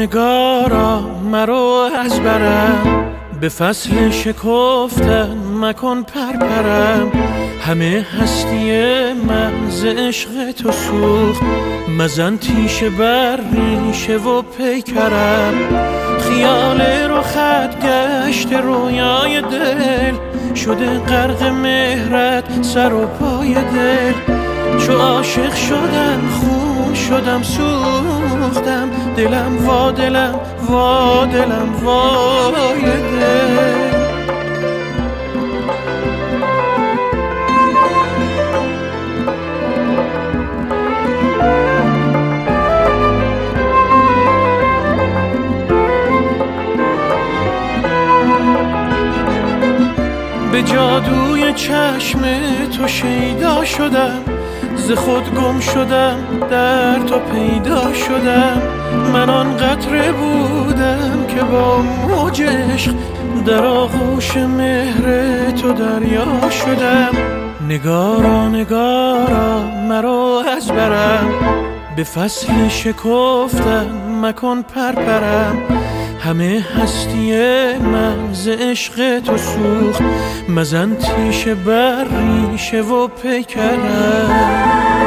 نگارا مرو از برم، به فصل شکفتن مکن پرپرم. همه هستی من ز عشق تو سوخت، مزن تیشه بر ریشه و پیکرم. خیال رخت گشت رویای دل، شده غرق مهرت سر و پای دل. چو عاشق شدم خون شدم سوختم، دلم وا دلم وا دلم وای دل. به جادوی چشم تو شیدا شدم، ز خود گم شدم در تو پیدا شدم. من آن قطره بودم که با موج عشق در آغوش مهر تو دریا شدم. نگارا نگارا مرا از برم، به فصل شکفتن مکن پرپرم. همه هستی من ز عشق تو سوخت، مزن تیشه بر ریشه و پیکرم.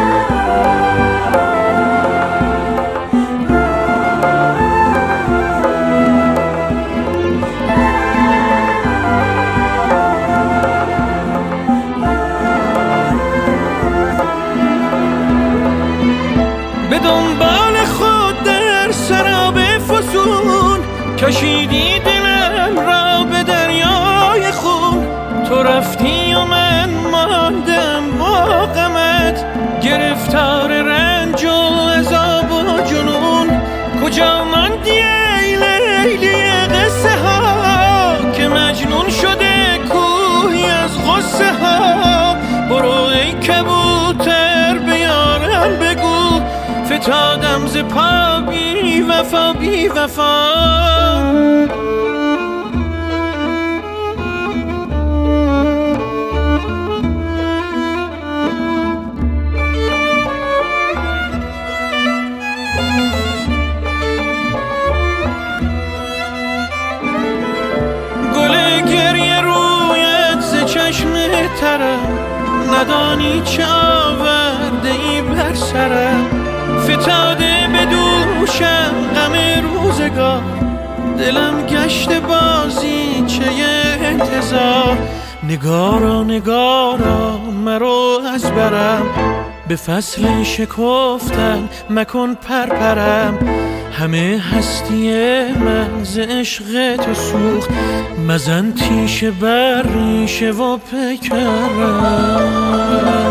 به دنبال خود در سراب فسون، کشیدی دلم را به دریای خون. تو رفتی و من ماندم با غمت، گرفتار رنج و عذاب و جنون. کجا ماندی ای لیلی قصه ها، که مجنون شده کوهی از غصه ها. برو ای کبوتر به یارم بگو، فتادم ز پا بی وفا بی وفا. گل گریه رویت ز چشم ترم، ندانی چه آورده ای بر سرم. فتاده به دوشم غم روزگار، دلم گشت بازی چه انتظار. نگارا نگارا مرو از برم، به فصل شکفتن مکن پرپرم. همه هستی من ز عشق تو سوخت، مزن تیشه بر ریشه و پیکرم.